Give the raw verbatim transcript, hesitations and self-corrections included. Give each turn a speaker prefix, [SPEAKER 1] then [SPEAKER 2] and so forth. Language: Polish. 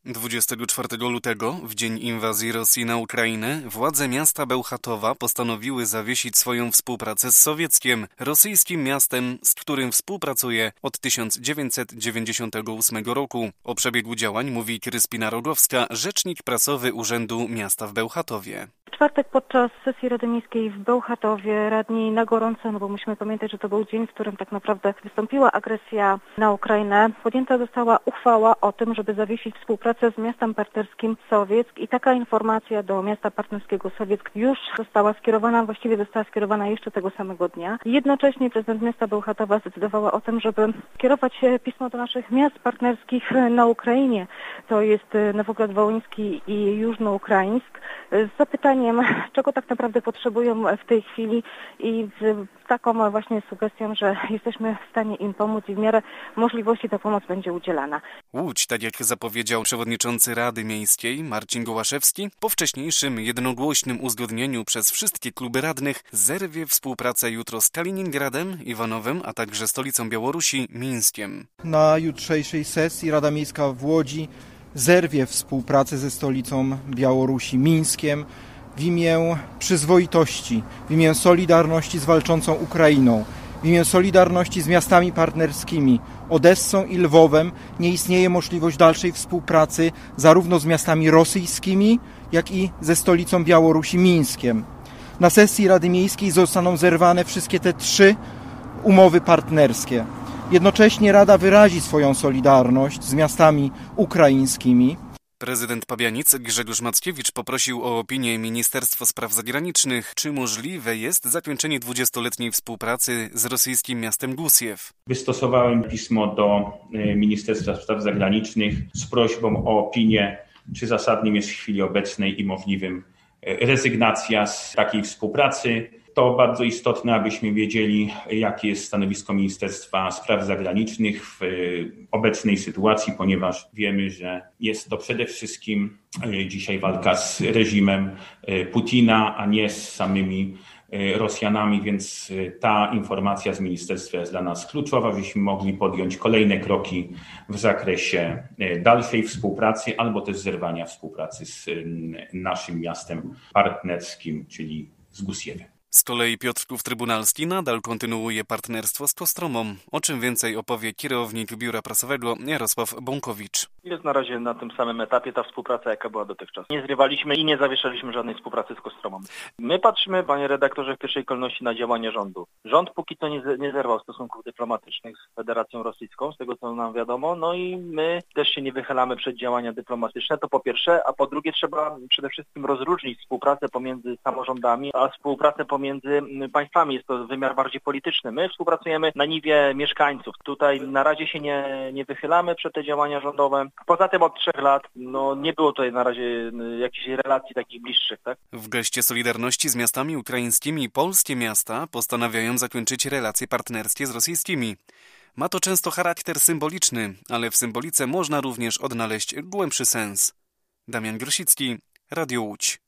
[SPEAKER 1] dwudziestego czwartego lutego, w dzień inwazji Rosji na Ukrainę, władze miasta Bełchatowa postanowiły zawiesić swoją współpracę z Sowieckiem, rosyjskim miastem, z którym współpracuje od tysiąc dziewięćset dziewięćdziesiątego ósmego roku. O przebiegu działań mówi Kryspina Rogowska, rzecznik prasowy Urzędu Miasta w Bełchatowie.
[SPEAKER 2] W czwartek podczas sesji Rady Miejskiej w Bełchatowie radni na gorąco, no bo musimy pamiętać, że to był dzień, w którym tak naprawdę wystąpiła agresja na Ukrainę, podjęta została uchwała o tym, żeby zawiesić współpracę z miastem partnerskim Sowieck i taka informacja do miasta partnerskiego Sowieck już została skierowana, właściwie została skierowana jeszcze tego samego dnia. Jednocześnie prezydent miasta Bełchatowa zdecydowała o tym, żeby skierować pismo do naszych miast partnerskich na Ukrainie, to jest Nowograd Wołyński i Jużnoukraińsk, z zapytaniem, czego tak naprawdę potrzebują w tej chwili i z taką właśnie sugestią, że jesteśmy w stanie im pomóc i w miarę możliwości ta pomoc będzie udzielana.
[SPEAKER 1] Łódź, tak jak zapowiedział przewodniczący Rady Miejskiej Marcin Gołaszewski, po wcześniejszym jednogłośnym uzgodnieniu przez wszystkie kluby radnych zerwie współpracę jutro z Kaliningradem, Iwanowem, a także stolicą Białorusi, Mińskiem.
[SPEAKER 3] Na jutrzejszej sesji Rada Miejska w Łodzi zerwie współpracę ze stolicą Białorusi, Mińskiem, w imię przyzwoitości, w imię solidarności z walczącą Ukrainą, w imię solidarności z miastami partnerskimi, Odessą i Lwowem. Nie istnieje możliwość dalszej współpracy zarówno z miastami rosyjskimi, jak i ze stolicą Białorusi, Mińskiem. Na sesji Rady Miejskiej zostaną zerwane wszystkie te trzy umowy partnerskie. Jednocześnie Rada wyrazi swoją solidarność z miastami ukraińskimi.
[SPEAKER 1] Prezydent Pabianic Grzegorz Mackiewicz poprosił o opinię Ministerstwo Spraw Zagranicznych, czy możliwe jest zakończenie dwudziestoletniej współpracy z rosyjskim miastem Głusiew.
[SPEAKER 4] Wystosowałem pismo do Ministerstwa Spraw Zagranicznych z prośbą o opinię, czy zasadnym jest w chwili obecnej i możliwym rezygnacja z takiej współpracy. To bardzo istotne, abyśmy wiedzieli, jakie jest stanowisko Ministerstwa Spraw Zagranicznych w obecnej sytuacji, ponieważ wiemy, że jest to przede wszystkim dzisiaj walka z reżimem Putina, a nie z samymi Rosjanami, więc ta informacja z ministerstwa jest dla nas kluczowa, byśmy mogli podjąć kolejne kroki w zakresie dalszej współpracy albo też zerwania współpracy z naszym miastem partnerskim, czyli z Głusiewie.
[SPEAKER 1] Z kolei Piotrków Trybunalski nadal kontynuuje partnerstwo z Kostromą, o czym więcej opowie kierownik biura prasowego Jarosław Bąkowicz.
[SPEAKER 5] Jest na razie na tym samym etapie ta współpraca, jaka była dotychczas. Nie zrywaliśmy i nie zawieszaliśmy żadnej współpracy z Kostromą. My patrzymy, panie redaktorze, w pierwszej kolejności na działanie rządu. Rząd póki co nie, nie zerwał stosunków dyplomatycznych z Federacją Rosyjską, z tego co nam wiadomo, no i my też się nie wychylamy przed działania dyplomatyczne, to po pierwsze, a po drugie trzeba przede wszystkim rozróżnić współpracę pomiędzy samorządami, a współpracę pomiędzy państwami. Jest to wymiar bardziej polityczny. My współpracujemy na niwie mieszkańców. Tutaj na razie się nie, nie wychylamy przed te działania rządowe. Poza tym od trzech lat no, nie było tutaj na razie jakichś relacji takich bliższych. Tak?
[SPEAKER 1] W geście solidarności z miastami ukraińskimi polskie miasta postanawiają zakończyć relacje partnerskie z rosyjskimi. Ma to często charakter symboliczny, ale w symbolice można również odnaleźć głębszy sens. Damian Grosicki, Radio Łódź.